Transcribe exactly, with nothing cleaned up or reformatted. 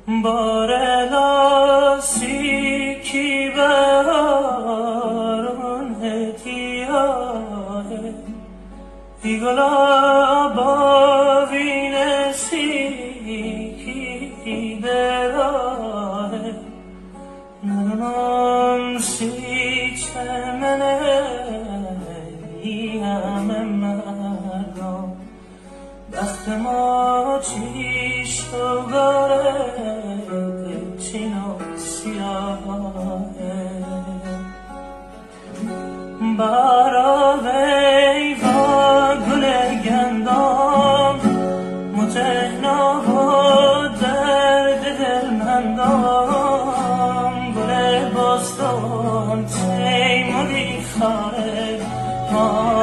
Barelasi ki beharun hetiyae Igala bavinesi ki derae Nanam si çemene yiyemem merdam بخت ما چیش و گاره چین و سیاهه برا ویوا گل گندام متهنا و درد دلمندام گل بستان تیموری خاره